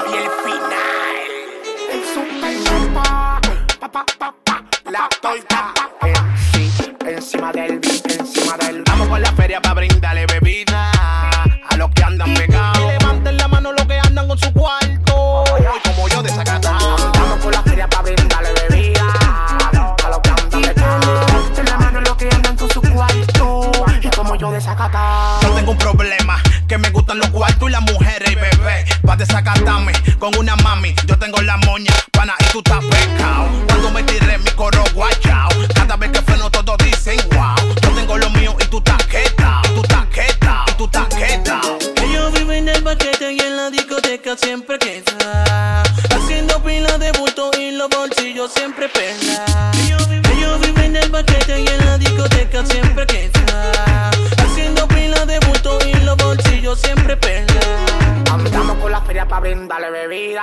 soy el final. El super la torta. Sí, encima del beat, encima del. Vamos con la feria pa' brindarle bebida a los que andan pegados. Y levanten la mano los que andan con su cuarto. Y como yo desacatado. Vamos con la feria pa' brindarle bebida a los que andan pegados. Levanten la mano los que andan con su cuarto. Y como yo desacatado. Yo tengo un problema, que me gustan los cuartos y las mujeres y bebé. Pa' desacatarme con una mami, yo tengo la moña, pana, y tú estás pecado. Cuando me tiré mi coro guayao, cada vez que freno todos dicen wow. Yo tengo lo mío y tú estás quetao, tú estás quetao, y tú estás quetao. Ellos viven en el paquete y en la discoteca siempre queda, haciendo pila de bulto y los bolsillos siempre pela. Ellos viven en el paquete y en la discoteca siempre queda, haciendo pila de bulto y los bolsillos siempre pela. Andamos con la feria pa' brindarle bebida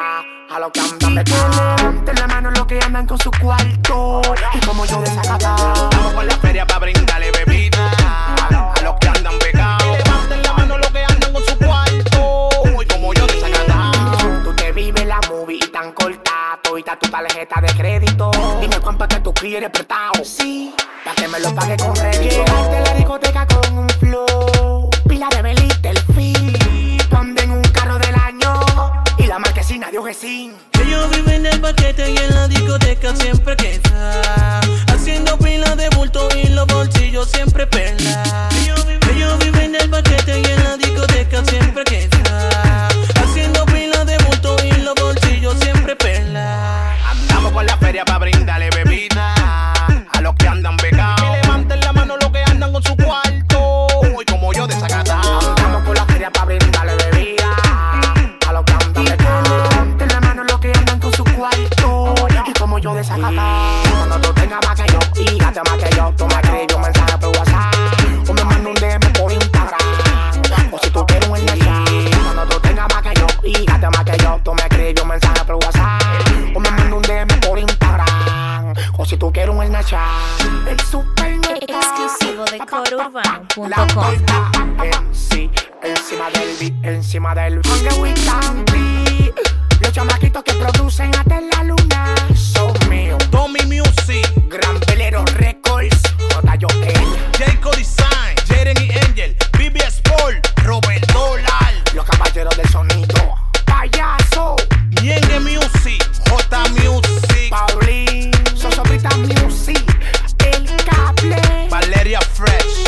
a los que andan pecados. Levanten la mano los que andan con su cuarto. Y como yo desacatado. Andamos con la feria pa' brindarle bebida a los que andan pegados. Y levanten la mano los que andan con su cuarto. Y como yo desacatado. Tú te vives la movie y tan corta. Todita tu tarjeta de crédito. Dime cuánto es que tú quieres prestado. Sí, pa' que me lo pague con rédito. Llegaste a la discoteca con un flow. Pila de velita, el fin. Ponden un carro del año. Y la marquesina de Ojesín. Ellos viven en el paquete y en la discoteca siempre queda, haciendo pila de bulto y los bolsillos siempre pela. Ellos viven en el paquete y en la discoteca siempre queda, haciendo pila de bulto y los bolsillos siempre pela. Andamos con la feria pa' brindarle bebida a los que andan pegados. Y levanten la mano los que andan con su cuarto. Y como yo desacatado. Andamos con la feria pa' brindarle bebida a los que andan pecados. Levanten la mano los que andan con su cuarto. Y como yo desacatado. Cuando tú tengas más que yo y gaste más que yo, tú me escribes un mensaje por WhatsApp o me manda un DM por Instagram. O si tú quieres un Snapchat. Cuando tú tengas más que yo y gaste más que yo, tú me escribes un mensaje por WhatsApp o me manda un DM por Instagram. O si tú quieres un Snapchat. El super Exclusivo de La corourbano.com. torta. Sí, encima del beat, encima del Hungry with Tampi. Los chamaquitos que producen hasta en la luna son míos. Tommy Music, Gran Velero Records, J.J.L. Jayco Design, Jeren y Angel, BB Sport, Robert Dolar, Los caballeros del sonido. Payaso, Ñengue Music, J Music, Paulín, Sosobrita Music. El cable. Valeria Fresh,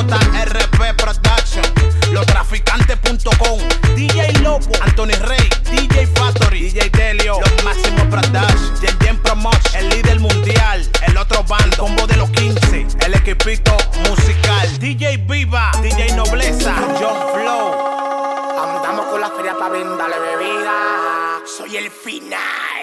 JRP Production, lostraficantes.com, DJ Loco, Anthony Rey, DJ Factory, DJ Delio, Los Máximos Production, Jen Promotion, el líder mundial, el otro bando, combo de los 15, el equipito musical, DJ Viva, DJ Nobleza, John Flow. Andamos con la feria para brindarle bebida. Soy el final.